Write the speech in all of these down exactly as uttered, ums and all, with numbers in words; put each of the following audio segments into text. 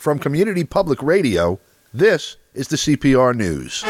From Community Public Radio, this is the C P R News.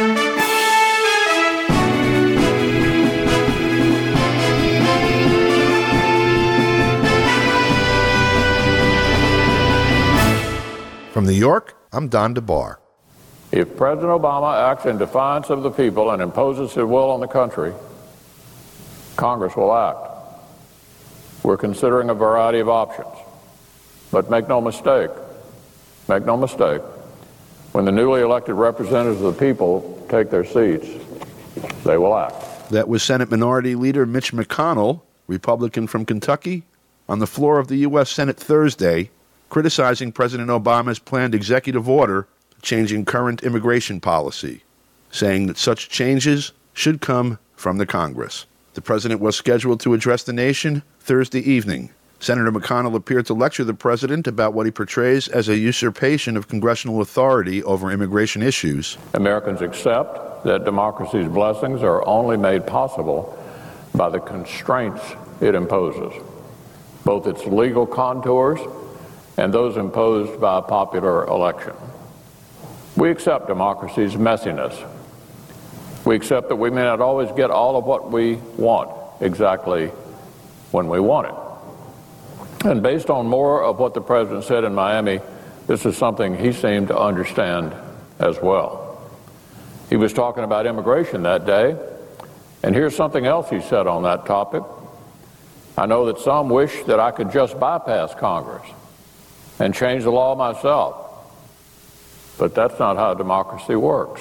From New York, I'm Don DeBar. If President Obama acts in defiance of the people and imposes his will on the country, Congress will act. We're considering a variety of options. But make no mistake, make no mistake, when the newly elected representatives of the people take their seats, they will act. That was Senate Minority Leader Mitch McConnell, Republican from Kentucky, on the floor of the U S Senate Thursday, criticizing President Obama's planned executive order changing current immigration policy, saying that such changes should come from the Congress. The president was scheduled to address the nation Thursday evening. Senator McConnell appeared to lecture the president about what he portrays as a usurpation of congressional authority over immigration issues. Americans accept that democracy's blessings are only made possible by the constraints it imposes, both its legal contours and those imposed by a popular election. We accept democracy's messiness. We accept that we may not always get all of what we want exactly when we want it. And based on more of what the president said in Miami, this is something he seemed to understand as well. He was talking about immigration that day, and here's something else he said on that topic. I know that some wish that I could just bypass Congress and change the law myself. But that's not how democracy works.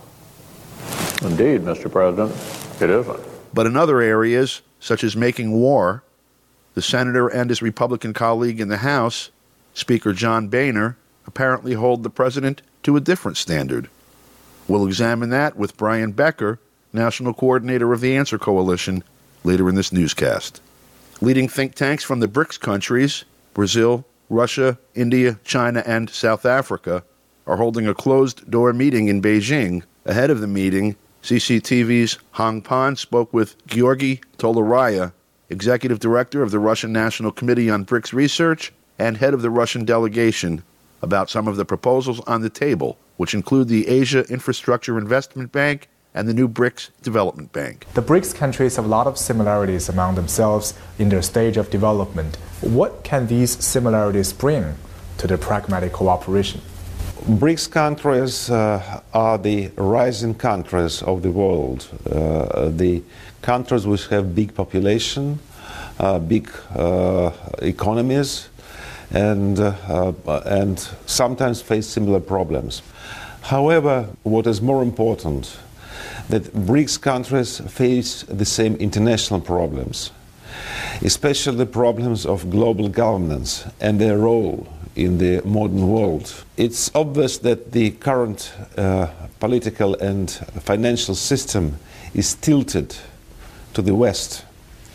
Indeed, Mister President, it isn't. But in other areas, such as making war, the senator and his Republican colleague in the House, Speaker John Boehner, apparently hold the president to a different standard. We'll examine that with Brian Becker, National Coordinator of the Answer Coalition, later in this newscast. Leading think tanks from the BRICS countries, Brazil, Russia, India, China, and South Africa, are holding a closed-door meeting in Beijing. Ahead of the meeting, C C T V's Hong Pan spoke with Georgy Tolaraya, Executive Director of the Russian National Committee on BRICS Research and head of the Russian delegation, about some of the proposals on the table, which include the Asia Infrastructure Investment Bank and the new BRICS Development Bank. The BRICS countries have a lot of similarities among themselves in their stage of development. What can these similarities bring to the pragmatic cooperation? BRICS countries uh, are the rising countries of the world, uh, the countries which have big population, uh, big uh, economies, and, uh, and sometimes face similar problems. However, what is more important, that BRICS countries face the same international problems, especially the problems of global governance and their role in the modern world. It's obvious that the current uh, political and financial system is tilted to the West,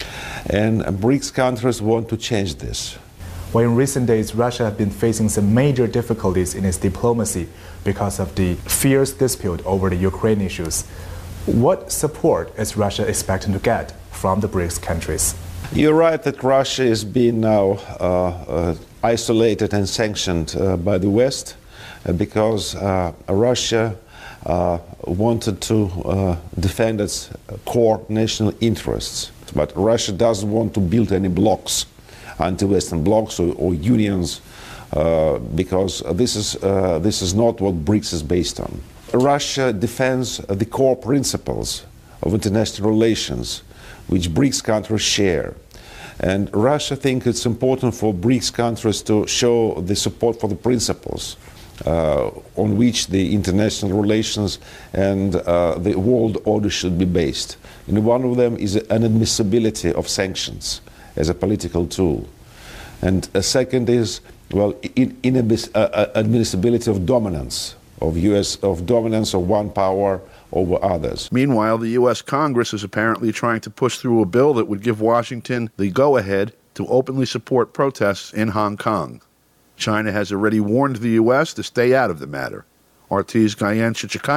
and BRICS countries want to change this. Well, in recent days, Russia has been facing some major difficulties in its diplomacy because of the fierce dispute over the Ukraine issues. What support is Russia expecting to get from the BRICS countries? You're right that Russia is being now uh, uh, isolated and sanctioned uh, by the West uh, because uh, Russia uh, wanted to uh, defend its core national interests. But Russia doesn't want to build any blocks, anti-Western blocks or, or unions, uh, because this is, uh, this is not what BRICS is based on. Russia defends the core principles of international relations, which BRICS countries share. And Russia thinks it's important for BRICS countries to show the support for the principles uh, on which the international relations and uh, the world order should be based. And one of them is an admissibility of sanctions as a political tool. And a second is, well, in, in uh, admissibility of dominance, of U S, of dominance of one power over others. Meanwhile, the U S Congress is apparently trying to push through a bill that would give Washington the go-ahead to openly support protests in Hong Kong. China has already warned the U S to stay out of the matter. R T's Guyan Chichikayan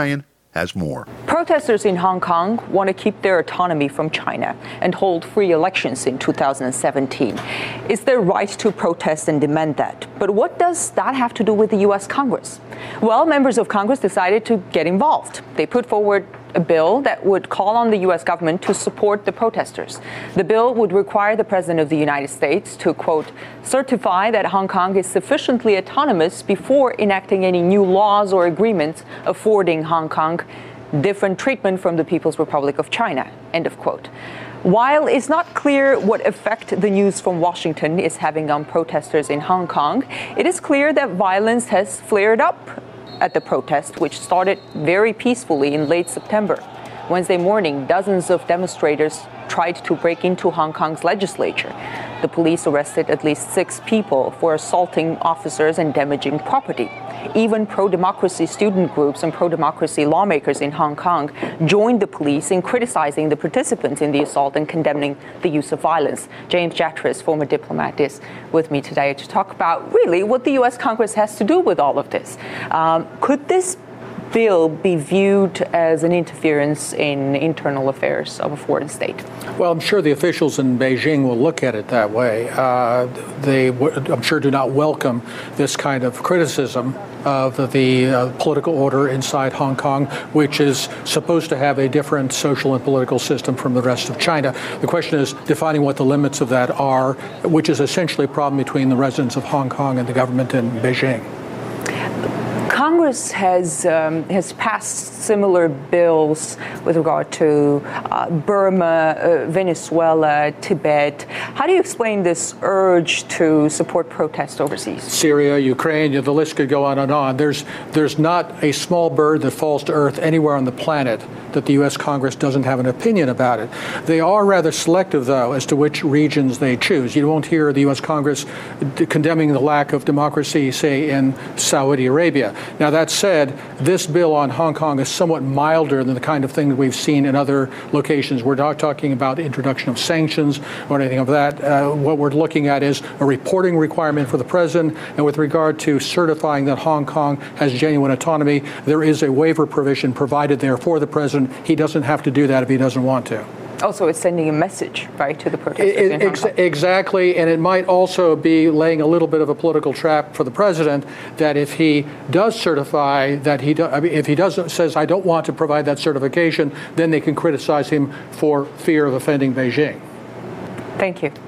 has more. Protesters in Hong Kong want to keep their autonomy from China and hold free elections in two thousand seventeen. It's their right to protest and demand that. But what does that have to do with the U S Congress? Well, members of Congress decided to get involved. They put forward a bill that would call on the U S government to support the protesters. The bill would require the President of the United States to, quote, certify that Hong Kong is sufficiently autonomous before enacting any new laws or agreements affording Hong Kong different treatment from the People's Republic of China, end of quote. While it's not clear what effect the news from Washington is having on protesters in Hong Kong, it is clear that violence has flared up at the protest, which started very peacefully in late September. Wednesday morning, dozens of demonstrators tried to break into Hong Kong's legislature. The police arrested at least six people for assaulting officers and damaging property. Even pro-democracy student groups and pro-democracy lawmakers in Hong Kong joined the police in criticizing the participants in the assault and condemning the use of violence. James Jatras, former diplomat, is with me today to talk about really what the U S Congress has to do with all of this. Um, could this bill be viewed as an interference in internal affairs of a foreign state? Well, I'm sure the officials in Beijing will look at it that way. Uh, they, w- I'm sure, do not welcome this kind of criticism of the uh, political order inside Hong Kong, which is supposed to have a different social and political system from the rest of China. The question is defining what the limits of that are, which is essentially a problem between the residents of Hong Kong and the government in Beijing. Congress has um, has passed similar bills with regard to uh, Burma, uh, Venezuela, Tibet. How do you explain this urge to support protests overseas? Syria, Ukraine, the list could go on and on. There's there's not a small bird that falls to earth anywhere on the planet that the U S Congress doesn't have an opinion about it. They are rather selective, though, as to which regions they choose. You won't hear the U S Congress condemning the lack of democracy, say, in Saudi Arabia. Now, that said, this bill on Hong Kong is somewhat milder than the kind of thing that we've seen in other locations. We're not talking about introduction of sanctions or anything of that. Uh, what we're looking at is a reporting requirement for the president, and with regard to certifying that Hong Kong has genuine autonomy, there is a waiver provision provided there for the president. He doesn't have to do that if he doesn't want to. Also, it's sending a message, right, to the protesters it, in Hong ex- Kong. Exactly, and it might also be laying a little bit of a political trap for the president that if he does certify that he, do, I mean, if he does says I don't want to provide that certification, then they can criticize him for fear of offending Beijing. Thank you.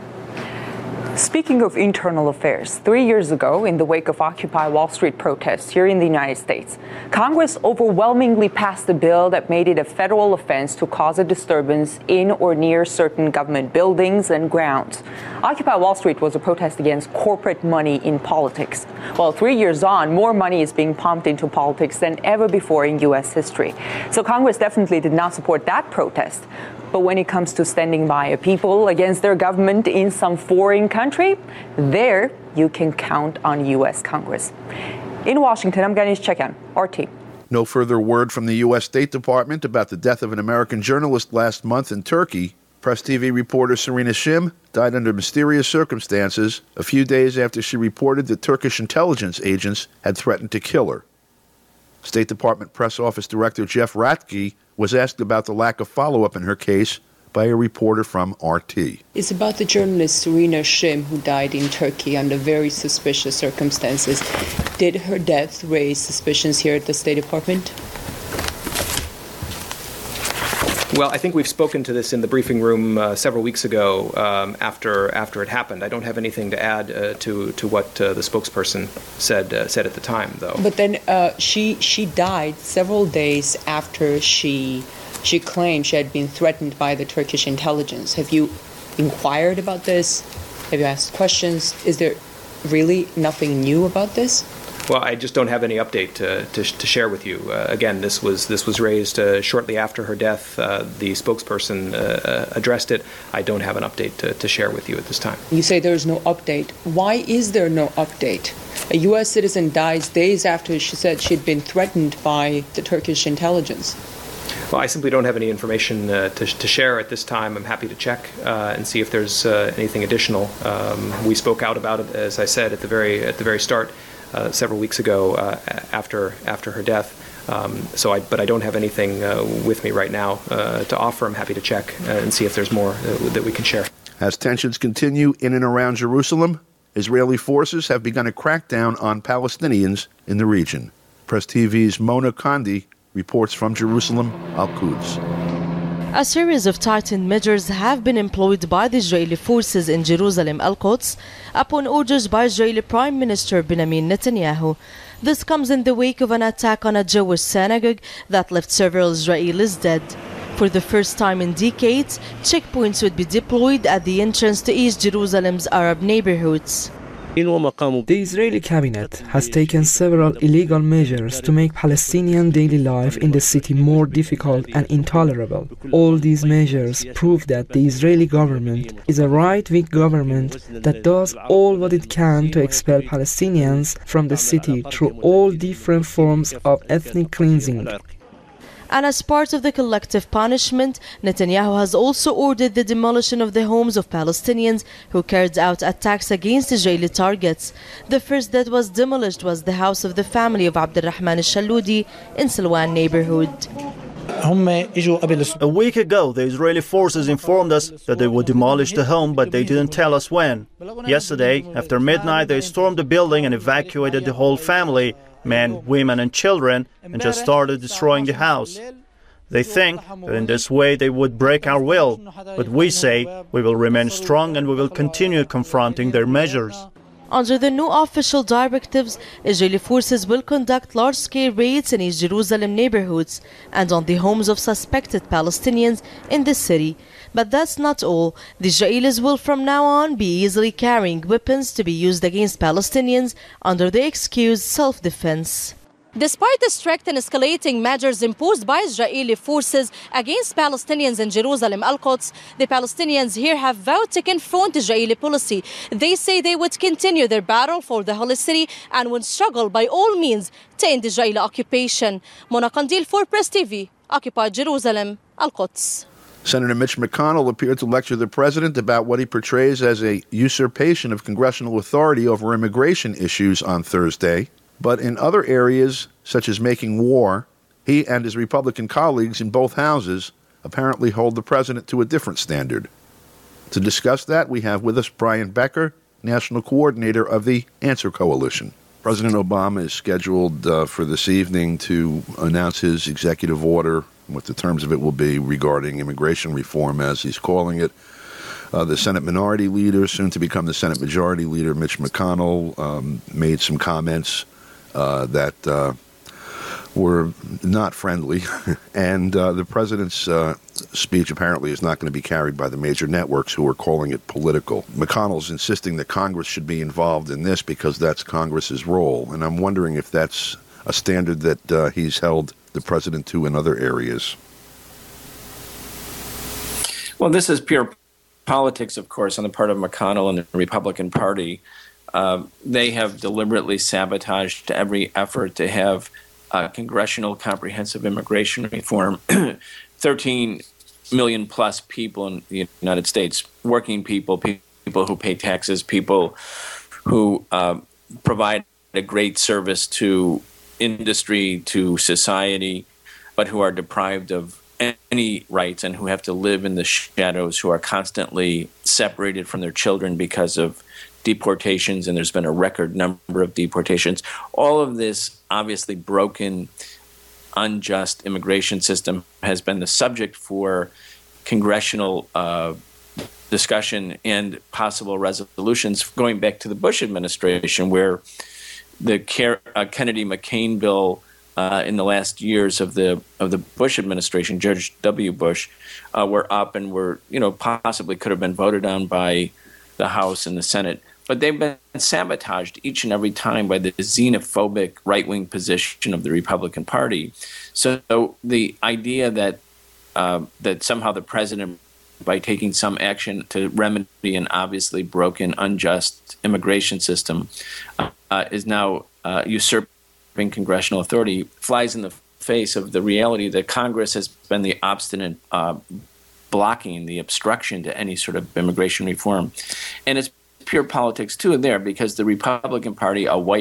Speaking of internal affairs, three years ago, in the wake of Occupy Wall Street protests here in the United States, Congress overwhelmingly passed a bill that made it a federal offense to cause a disturbance in or near certain government buildings and grounds. Occupy Wall Street was a protest against corporate money in politics. Well, three years on, more money is being pumped into politics than ever before in U S history. So Congress definitely did not support that protest. But when it comes to standing by a people against their government in some foreign country, there you can count on U S Congress. In Washington, I'm Ganesh Chekyan, R T. No further word from the U S State Department about the death of an American journalist last month in Turkey. Press T V reporter Serena Shim died under mysterious circumstances a few days after she reported that Turkish intelligence agents had threatened to kill her. State Department Press Office Director Jeff Ratke was asked about the lack of follow-up in her case by a reporter from R T. It's about the journalist Serena Shim, who died in Turkey under very suspicious circumstances. Did her death raise suspicions here at the State Department? Well, I think we've spoken to this in the briefing room uh, several weeks ago um, after after it happened. I don't have anything to add uh, to to what uh, the spokesperson said uh, said at the time, though. But then uh, she she died several days after she she claimed she had been threatened by the Turkish intelligence. Have you inquired about this? Have you asked questions? Is there really nothing new about this? Well, I just don't have any update to, to, to share with you. Uh, again, this was this was raised uh, shortly after her death. Uh, the spokesperson uh, addressed it. I don't have an update to, to share with you at this time. You say there's no update. Why is there no update? A U S citizen dies days after she said she'd been threatened by the Turkish intelligence. Well, I simply don't have any information uh, to, to share at this time. I'm happy to check uh, and see if there's uh, anything additional. Um, we spoke out about it, as I said at the very at the very start. uh, several weeks ago uh, after after her death. Um, so, I, but I don't have anything uh, with me right now uh, to offer. I'm happy to check uh, and see if there's more uh, that we can share. As tensions continue in and around Jerusalem, Israeli forces have begun a crackdown on Palestinians in the region. Press T V's Mona Kandi reports from Jerusalem, Al-Quds. A series of tightened measures have been employed by the Israeli forces in Jerusalem, Al-Quds, upon orders by Israeli Prime Minister Benjamin Netanyahu. This comes in the wake of an attack on a Jewish synagogue that left several Israelis dead. For the first time in decades, checkpoints would be deployed at the entrance to East Jerusalem's Arab neighborhoods. The Israeli cabinet has taken several illegal measures to make Palestinian daily life in the city more difficult and intolerable. All these measures prove that the Israeli government is a right-wing government that does all what it can to expel Palestinians from the city through all different forms of ethnic cleansing. And as part of the collective punishment, Netanyahu has also ordered the demolition of the homes of Palestinians who carried out attacks against Israeli targets. The first that was demolished was the house of the family of Abdurrahman al-Shaloudi in Silwan neighborhood. A week ago, the Israeli forces informed us that they would demolish the home, but they didn't tell us when. Yesterday, after midnight, they stormed the building and evacuated the whole family, men, women and children, and just started destroying the house. They think that in this way they would break our will, but we say we will remain strong and we will continue confronting their measures. Under the new official directives, Israeli forces will conduct large-scale raids in East Jerusalem neighborhoods and on the homes of suspected Palestinians in the city. But that's not all. The Israelis will from now on be easily carrying weapons to be used against Palestinians under the excuse self-defense. Despite the strict and escalating measures imposed by Israeli forces against Palestinians in Jerusalem, Al-Quds, the Palestinians here have vowed to confront Israeli policy. They say they would continue their battle for the holy city and would struggle by all means to end Israeli occupation. Mona Kandil for Press T V, occupied Jerusalem, Al-Quds. Senator Mitch McConnell appeared to lecture the president about what he portrays as a usurpation of congressional authority over immigration issues on Thursday. But in other areas, such as making war, he and his Republican colleagues in both houses apparently hold the president to a different standard. To discuss that, we have with us Brian Becker, national coordinator of the Answer Coalition. President Obama is scheduled uh, for this evening to announce his executive order, what the terms of it will be, regarding immigration reform, as he's calling it. Uh, the Senate Minority Leader, soon to become the Senate Majority Leader, Mitch McConnell, um, made some comments uh, that uh, were not friendly. and uh, the president's uh, speech apparently is not going to be carried by the major networks, who are calling it political. McConnell's insisting that Congress should be involved in this because that's Congress's role. And I'm wondering if that's a standard that uh, he's held the president to in other areas. Well, this is pure politics, of course, on the part of McConnell and the Republican Party. Uh, they have deliberately sabotaged every effort to have uh, congressional comprehensive immigration reform. thirteen million plus people in the United States, working people, people who pay taxes, people who uh, provide a great service to industry, to society, but who are deprived of any rights and who have to live in the shadows, who are constantly separated from their children because of deportations, and there's been a record number of deportations. All of this obviously broken, unjust immigration system has been the subject for congressional uh, discussion and possible resolutions going back to the Bush administration, where the Car- uh, Kennedy-McCain bill uh, in the last years of the of the Bush administration, George W. Bush, uh, were up and were, you know, possibly could have been voted on by the House and the Senate. But they've been sabotaged each and every time by the xenophobic right-wing position of the Republican Party. So the idea that uh, that somehow the president, by taking some action to remedy an obviously broken, unjust immigration system, uh, uh, is now uh, usurping congressional authority, flies in the face of the reality that Congress has been the obstinate uh, blocking, the obstruction to any sort of immigration reform. And it's pure politics too there, because the Republican Party, a white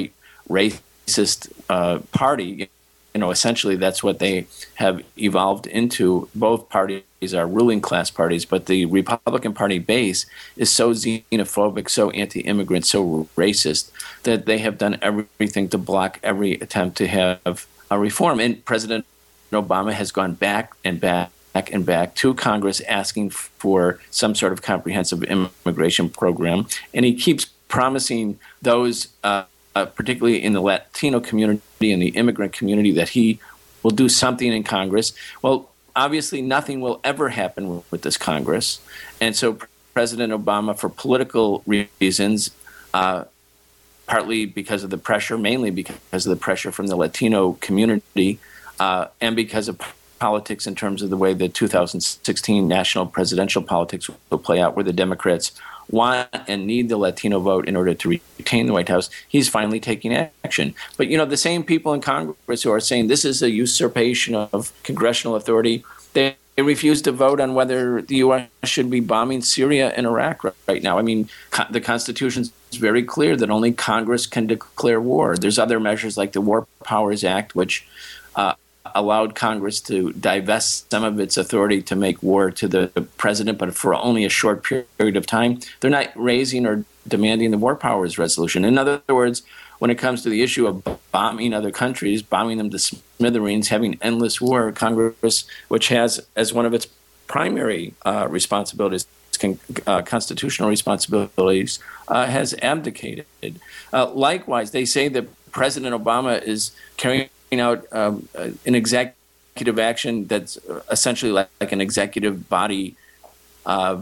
racist uh, party. You know, essentially that's what they have evolved into. Both parties are ruling class parties, but the Republican Party base is so xenophobic, so anti-immigrant, so racist that they have done everything to block every attempt to have a reform. And President Obama has gone back and back and back to Congress asking for some sort of comprehensive immigration program, and he keeps promising those uh, Uh, particularly in the Latino community and the immigrant community, that he will do something in Congress. Well, obviously nothing will ever happen with, with this Congress. And so President Obama, for political reasons, uh, partly because of the pressure, mainly because of the pressure from the Latino community, uh, and because of politics in terms of the way the two thousand sixteen national presidential politics will play out, where the Democrats want and need the Latino vote in order to retain the White House, he's finally taking action. But, you know, the same people in Congress who are saying this is a usurpation of congressional authority, they refuse to vote on whether the U S should be bombing Syria and Iraq right now. I mean, co- the Constitution is very clear that only Congress can declare war. There's other measures like the War Powers Act, which uh, allowed Congress to divest some of its authority to make war to the president, but for only a short period of time. They're not raising or demanding the War Powers Resolution. In other words, when it comes to the issue of bombing other countries, bombing them to smithereens, having endless war, Congress, which has as one of its primary uh, responsibilities, con- uh, constitutional responsibilities, uh, has abdicated. Uh, likewise, they say that President Obama is carrying out um, uh, an executive action that's essentially like, like an executive body uh,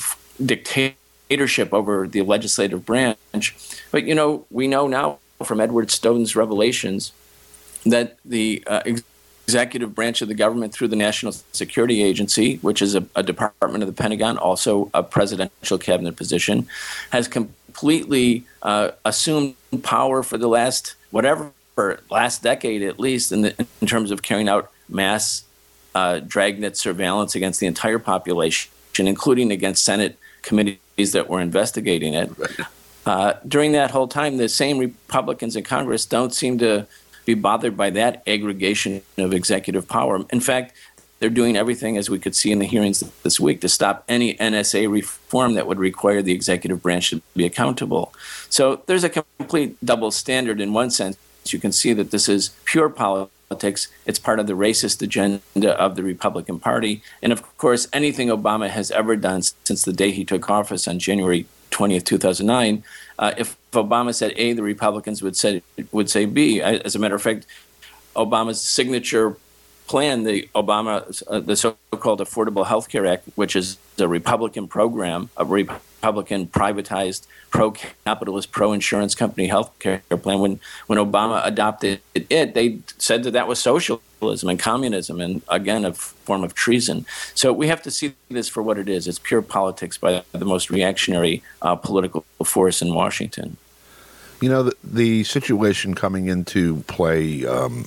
dictatorship over the legislative branch. But, you know, we know now from Edward Snowden's revelations that the uh, ex- executive branch of the government through the National Security Agency, which is a, a department of the Pentagon, also a presidential cabinet position, has completely uh, assumed power for the last whatever for last decade at least, in, the, in terms of carrying out mass uh, dragnet surveillance against the entire population, including against Senate committees that were investigating it. Uh, during that whole time, the same Republicans in Congress don't seem to be bothered by that aggregation of executive power. In fact, they're doing everything, as we could see in the hearings this week, to stop any N S A reform that would require the executive branch to be accountable. So there's a complete double standard in one sense. You can see that this is pure politics. It's part of the racist agenda of the Republican Party. And of course, anything Obama has ever done since the day he took office on January twentieth, two thousand nine, uh, if Obama said A, the Republicans would say would say B. As a matter of fact, Obama's signature plan, the Obama, uh, the so-called Affordable Health Care Act, which is a Republican program, a Republican privatized, pro-capitalist, pro-insurance company health care plan. When when Obama adopted it, they said that that was socialism and communism, and again, a form of treason. So we have to see this for what it is. It's pure politics by the most reactionary uh, political force in Washington. You know, the, the situation coming into play um,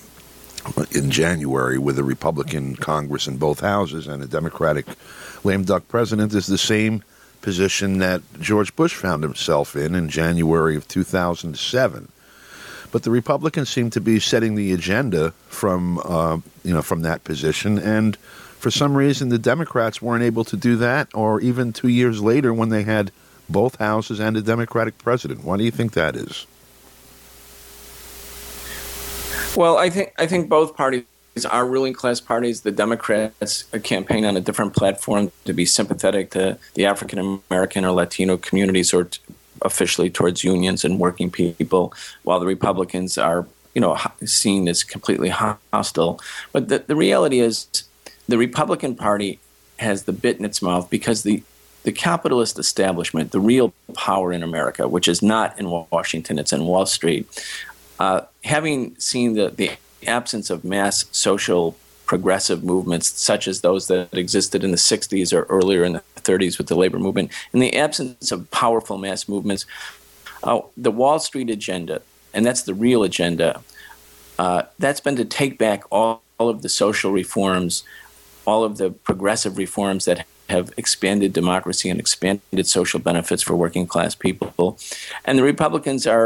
in January with a Republican Congress in both houses and a Democratic lame duck president is the same position that George Bush found himself in in January of two thousand seven. But the Republicans seem to be setting the agenda from, uh, you know, from that position. And for some reason, the Democrats weren't able to do that, or even two years later when they had both houses and a Democratic president. Why do you think that is? Well, I think I think both parties are ruling class parties. The Democrats campaign on a different platform to be sympathetic to the African American or Latino communities, or t- officially towards unions and working people, while the Republicans are, you know, seen as completely hostile. But the, the reality is, the Republican Party has the bit in its mouth because the the capitalist establishment, the real power in America, which is not in Washington, it's in Wall Street. Uh, having seen the, the absence of mass social progressive movements such as those that existed in the sixties or earlier in the thirties with the labor movement, in the absence of powerful mass movements, uh, the Wall Street agenda, and that's the real agenda, uh, that's been to take back all, all of the social reforms, all of the progressive reforms that have expanded democracy and expanded social benefits for working class people. And the Republicans are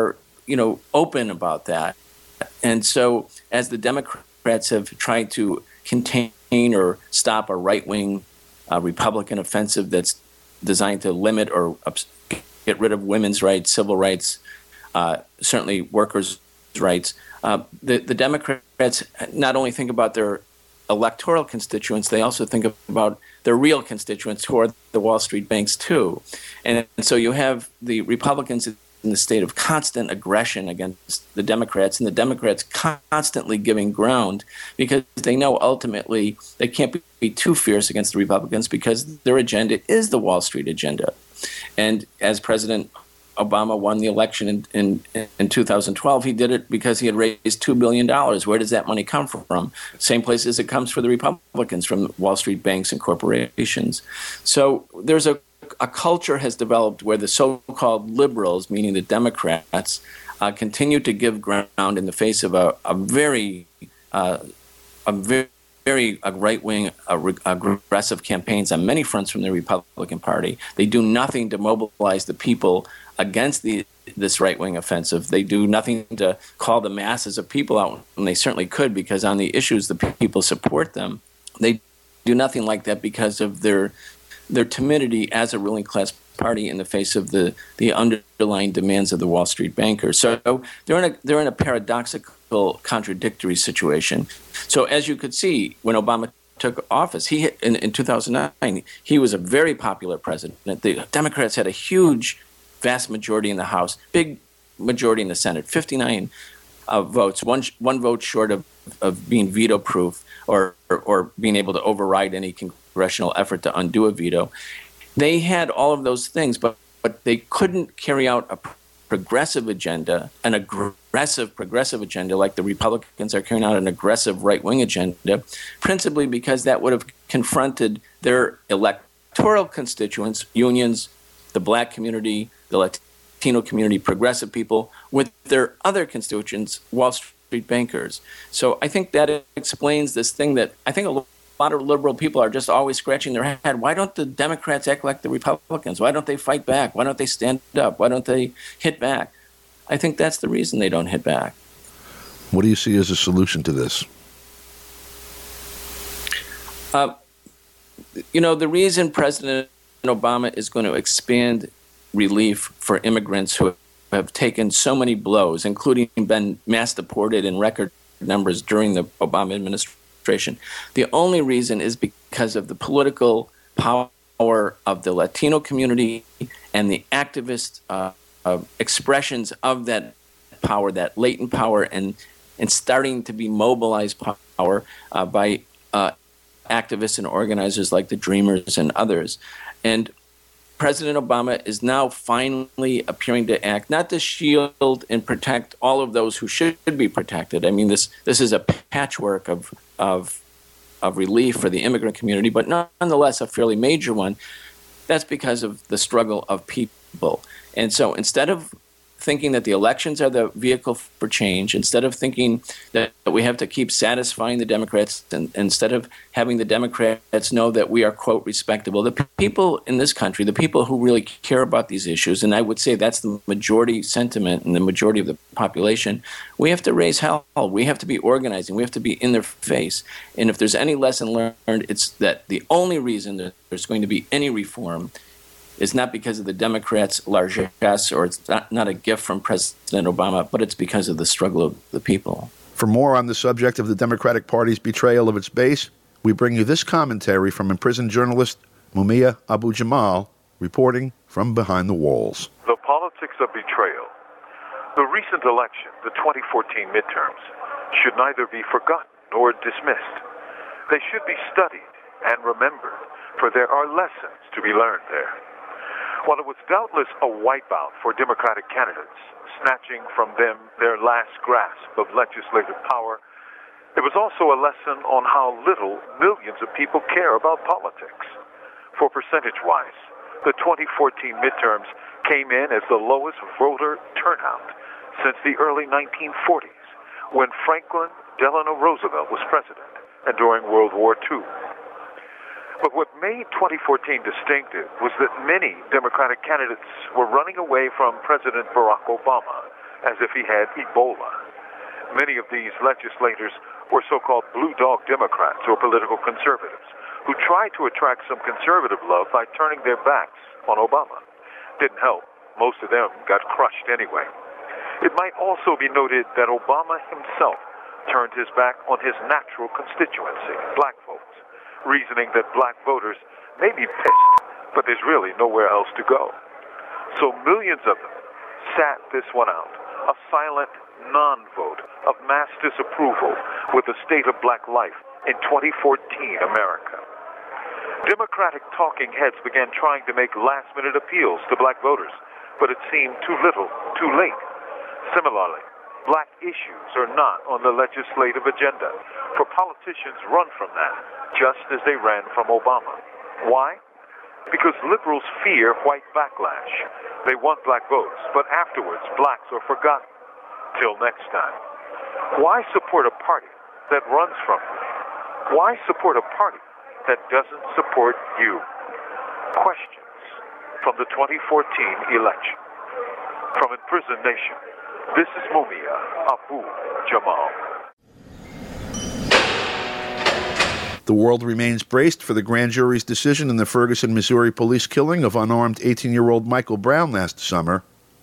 you know, open about that. And so as the Democrats have tried to contain or stop a right-wing uh, Republican offensive that's designed to limit or ups- get rid of women's rights, civil rights, uh, certainly workers' rights, uh, the, the Democrats not only think about their electoral constituents, they also think about their real constituents, who are the Wall Street banks too. And, and so you have the Republicans in the state of constant aggression against the Democrats, and the Democrats constantly giving ground because they know ultimately they can't be, be too fierce against the Republicans because their agenda is the Wall Street agenda. And as President Obama won the election in, in, in two thousand twelve, he did it because he had raised two billion dollars. Where does that money come from? Same places it comes for the Republicans, from Wall Street banks and corporations. So there's a A culture has developed where the so-called liberals, meaning the Democrats, uh, continue to give ground in the face of a, a very, uh, a very, very uh, right-wing, uh, re- aggressive campaigns on many fronts from the Republican Party. They do nothing to mobilize the people against the this right-wing offensive. They do nothing to call the masses of people out, and they certainly could, because on the issues the people support them. They do nothing like that because of their their timidity as a ruling class party in the face of the, the underlying demands of the Wall Street bankers. So they're in a they're in a paradoxical, contradictory situation. So as you could see, when Obama took office, he in, in two thousand nine, he was a very popular president. The Democrats had a huge, vast majority in the House, big majority in the Senate, fifty-nine uh, votes, one one vote short of, of being veto-proof or, or or being able to override any congressional effort to undo a veto. They had all of those things, but, but they couldn't carry out a progressive agenda, an aggressive progressive agenda like the Republicans are carrying out an aggressive right-wing agenda, principally because that would have confronted their electoral constituents, unions, the black community, the Latino community, progressive people, with their other constituents, Wall Street bankers. So I think that explains this thing that I think a A lot of liberal people are just always scratching their head. Why don't the Democrats act like the Republicans? Why don't they fight back? Why don't they stand up? Why don't they hit back? I think that's the reason they don't hit back. What do you see as a solution to this? Uh, you know, the reason President Obama is going to expand relief for immigrants who have taken so many blows, including been mass deported in record numbers during the Obama administration, the only reason is because of the political power of the Latino community and the activist uh, uh, expressions of that power, that latent power, and, and starting to be mobilized power uh, by uh, activists and organizers like the Dreamers and others. And President Obama is now finally appearing to act, not to shield and protect all of those who should be protected. I mean, this this is a patchwork of of of relief for the immigrant community, but nonetheless a fairly major one. That's because of the struggle of people. And so instead of thinking that the elections are the vehicle for change, instead of thinking that we have to keep satisfying the Democrats, and instead of having the Democrats know that we are, quote, respectable, the people in this country, the people who really care about these issues, and I would say that's the majority sentiment and the majority of the population, we have to raise hell. We have to be organizing. We have to be in their face. And if there's any lesson learned, it's that the only reason that there's going to be any reform is not because of the Democrats' largesse, or it's not, not a gift from President Obama, but it's because of the struggle of the people. For more on the subject of the Democratic Party's betrayal of its base, we bring you this commentary from imprisoned journalist Mumia Abu-Jamal, reporting from behind the walls. The politics of betrayal. The recent election, the twenty fourteen midterms, should neither be forgotten nor dismissed. They should be studied and remembered, for there are lessons to be learned there. While it was doubtless a wipeout for Democratic candidates, snatching from them their last grasp of legislative power, it was also a lesson on how little millions of people care about politics. For percentage-wise, the twenty fourteen midterms came in as the lowest voter turnout since the early nineteen forties, when Franklin Delano Roosevelt was president, and during World War Two. But what made twenty fourteen distinctive was that many Democratic candidates were running away from President Barack Obama as if he had Ebola. Many of these legislators were so-called blue dog Democrats or political conservatives who tried to attract some conservative love by turning their backs on Obama. Didn't help. Most of them got crushed anyway. It might also be noted that Obama himself turned his back on his natural constituency, black folks, reasoning that black voters may be pissed, but there's really nowhere else to go. So millions of them sat this one out, a silent non-vote of mass disapproval with the state of black life in twenty fourteen America. Democratic talking heads began trying to make last-minute appeals to black voters, but it seemed too little, too late. Similarly, black issues are not on the legislative agenda, for politicians run from that, just as they ran from Obama. Why? Because liberals fear white backlash. They want black votes, but afterwards blacks are forgotten. Till next time. Why support a party that runs from you? Why support a party that doesn't support you? Questions from the twenty fourteen election. From Imprisoned Nation, this is Mumia Abu Jamal. The world remains braced for the grand jury's decision in the Ferguson, Missouri police killing of unarmed eighteen-year-old Michael Brown last summer.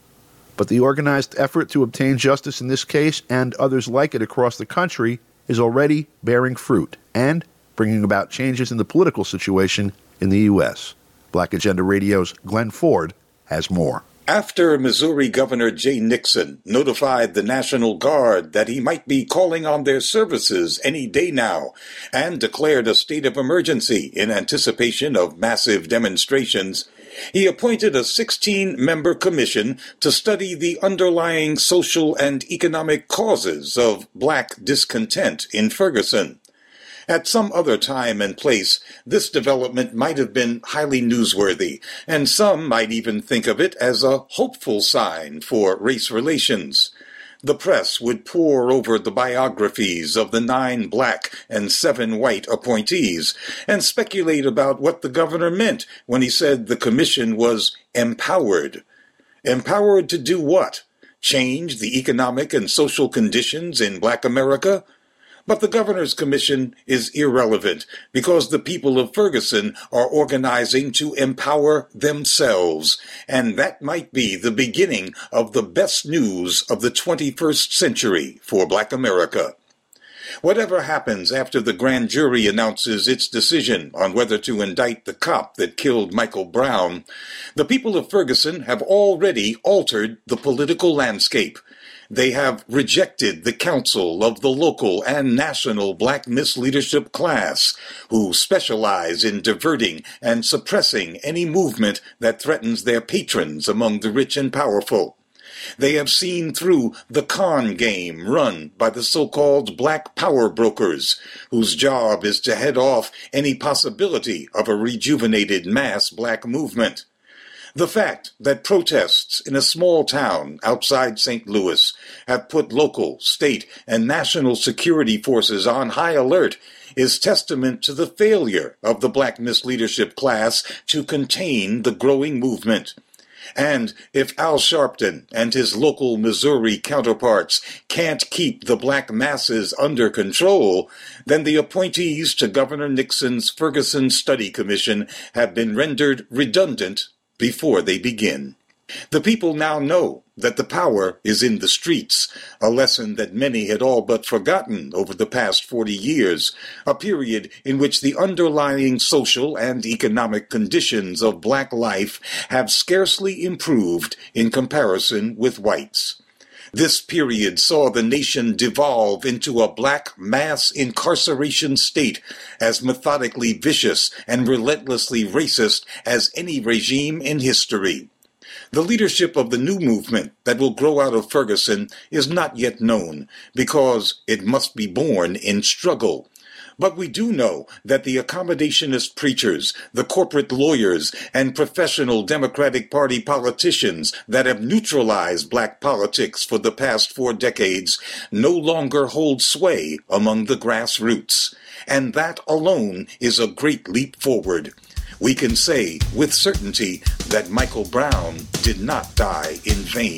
But the organized effort to obtain justice in this case and others like it across the country is already bearing fruit and bringing about changes in the political situation in the U S. Black Agenda Radio's Glenn Ford has more. After Missouri Governor Jay Nixon notified the National Guard that he might be calling on their services any day now and declared a state of emergency in anticipation of massive demonstrations, he appointed a sixteen-member commission to study the underlying social and economic causes of black discontent in Ferguson. At some other time and place, this development might have been highly newsworthy, and some might even think of it as a hopeful sign for race relations. The press would pore over the biographies of the nine black and seven white appointees and speculate about what the governor meant when he said the commission was empowered. Empowered to do what? Change the economic and social conditions in black America? But the governor's commission is irrelevant because the people of Ferguson are organizing to empower themselves, and that might be the beginning of the best news of the twenty-first century for black America. Whatever happens after the grand jury announces its decision on whether to indict the cop that killed Michael Brown, the people of Ferguson have already altered the political landscape. They have rejected the counsel of the local and national black misleadership class, who specialize in diverting and suppressing any movement that threatens their patrons among the rich and powerful. They have seen through the con game run by the so-called black power brokers, whose job is to head off any possibility of a rejuvenated mass black movement. The fact that protests in a small town outside Saint Louis have put local, state, and national security forces on high alert is testament to the failure of the black misleadership class to contain the growing movement. And if Al Sharpton and his local Missouri counterparts can't keep the black masses under control, then the appointees to Governor Nixon's Ferguson Study Commission have been rendered redundant before they begin. The people now know that the power is in the streets, a lesson that many had all but forgotten over the past forty years, a period in which the underlying social and economic conditions of black life have scarcely improved in comparison with whites. This period saw the nation devolve into a black mass incarceration state as methodically vicious and relentlessly racist as any regime in history. The leadership of the new movement that will grow out of Ferguson is not yet known because it must be born in struggle. But we do know that the accommodationist preachers, the corporate lawyers, and professional Democratic Party politicians that have neutralized black politics for the past four decades no longer hold sway among the grassroots. And that alone is a great leap forward. We can say with certainty that Michael Brown did not die in vain.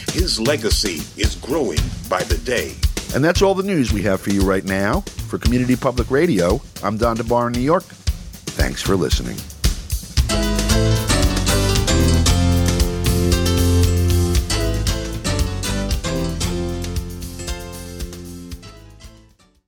His legacy is growing by the day. And that's all the news we have for you right now. For Community Public Radio, I'm Don DeBar in New York. Thanks for listening.